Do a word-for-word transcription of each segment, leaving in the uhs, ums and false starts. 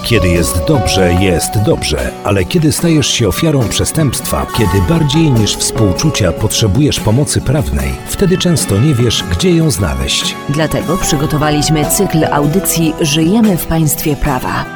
Kiedy jest dobrze, jest dobrze, ale kiedy stajesz się ofiarą przestępstwa, kiedy bardziej niż współczucia potrzebujesz pomocy prawnej, wtedy często nie wiesz, gdzie ją znaleźć. Dlatego przygotowaliśmy cykl audycji Żyjemy w państwie prawa.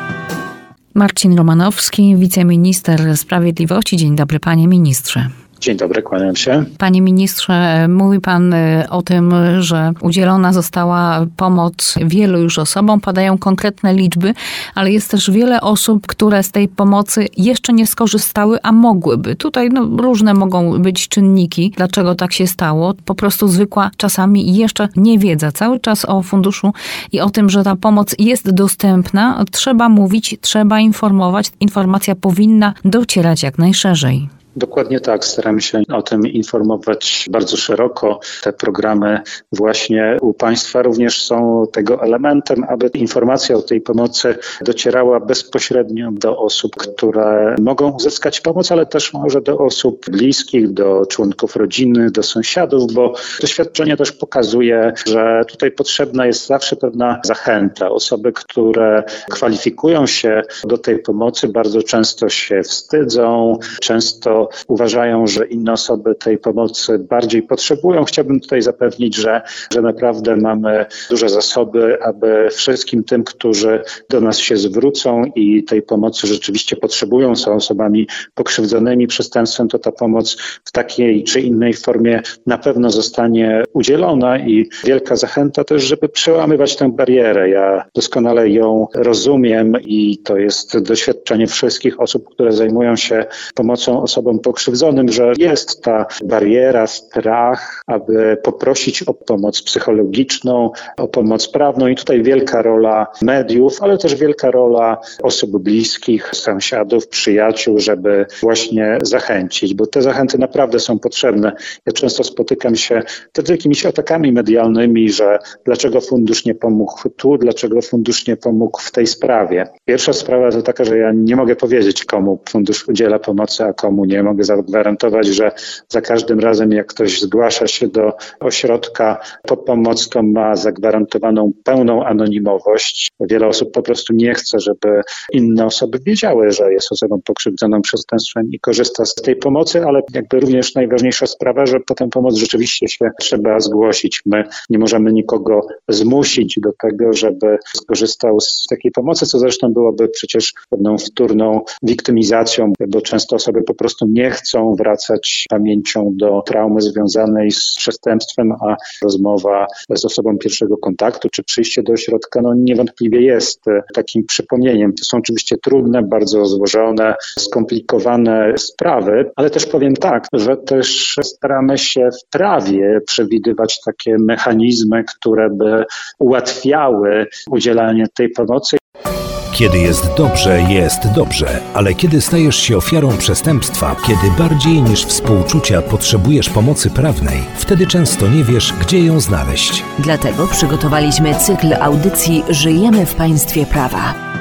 Marcin Romanowski, wiceminister sprawiedliwości. Dzień dobry, panie ministrze. Dzień dobry, kłaniam się. Panie ministrze, mówi pan o tym, że udzielona została pomoc wielu już osobom. Padają konkretne liczby, ale jest też wiele osób, które z tej pomocy jeszcze nie skorzystały, a mogłyby. Tutaj no, różne mogą być czynniki, dlaczego tak się stało. Po prostu zwykła czasami jeszcze niewiedza. Cały czas o funduszu i o tym, że ta pomoc jest dostępna, trzeba mówić, trzeba informować. Informacja powinna docierać jak najszerzej. Dokładnie tak, staramy się o tym informować bardzo szeroko. Te programy właśnie u państwa również są tego elementem, aby informacja o tej pomocy docierała bezpośrednio do osób, które mogą uzyskać pomoc, ale też może do osób bliskich, do członków rodziny, do sąsiadów, bo doświadczenie też pokazuje, że tutaj potrzebna jest zawsze pewna zachęta. Osoby, które kwalifikują się do tej pomocy, bardzo często się wstydzą, często uważają, że inne osoby tej pomocy bardziej potrzebują. Chciałbym tutaj zapewnić, że, że naprawdę mamy duże zasoby, aby wszystkim tym, którzy do nas się zwrócą i tej pomocy rzeczywiście potrzebują, są osobami pokrzywdzonymi przestępstwem, to ta pomoc w takiej czy innej formie na pewno zostanie udzielona i wielka zachęta też, żeby przełamywać tę barierę. Ja doskonale ją rozumiem i to jest doświadczenie wszystkich osób, które zajmują się pomocą osobom pokrzywdzonym, że jest ta bariera, strach, aby poprosić o pomoc psychologiczną, o pomoc prawną i tutaj wielka rola mediów, ale też wielka rola osób bliskich, sąsiadów, przyjaciół, żeby właśnie zachęcić, bo te zachęty naprawdę są potrzebne. Ja często spotykam się z jakimiś atakami medialnymi, że dlaczego fundusz nie pomógł tu, dlaczego fundusz nie pomógł w tej sprawie. Pierwsza sprawa to taka, że ja nie mogę powiedzieć, komu fundusz udziela pomocy, a komu nie. Mogę zagwarantować, że za każdym razem, jak ktoś zgłasza się do ośrodka po pomoc, to ma zagwarantowaną pełną anonimowość. Wiele osób po prostu nie chce, żeby inne osoby wiedziały, że jest osobą pokrzywdzoną przestępstwem i korzysta z tej pomocy, ale jakby również najważniejsza sprawa, że po tę pomoc rzeczywiście się trzeba zgłosić. My nie możemy nikogo zmusić do tego, żeby skorzystał z takiej pomocy, co zresztą byłoby przecież pewną wtórną wiktymizacją, bo często osoby po prostu nie chcą wracać pamięcią do traumy związanej z przestępstwem, a rozmowa z osobą pierwszego kontaktu czy przyjście do ośrodka no niewątpliwie jest takim przypomnieniem. To są oczywiście trudne, bardzo złożone, skomplikowane sprawy, ale też powiem tak, że też staramy się w prawie przewidywać takie mechanizmy, które by ułatwiały udzielanie tej pomocy. Kiedy jest dobrze, jest dobrze, ale kiedy stajesz się ofiarą przestępstwa, kiedy bardziej niż współczucia potrzebujesz pomocy prawnej, wtedy często nie wiesz, gdzie ją znaleźć. Dlatego przygotowaliśmy cykl audycji Żyjemy w państwie prawa.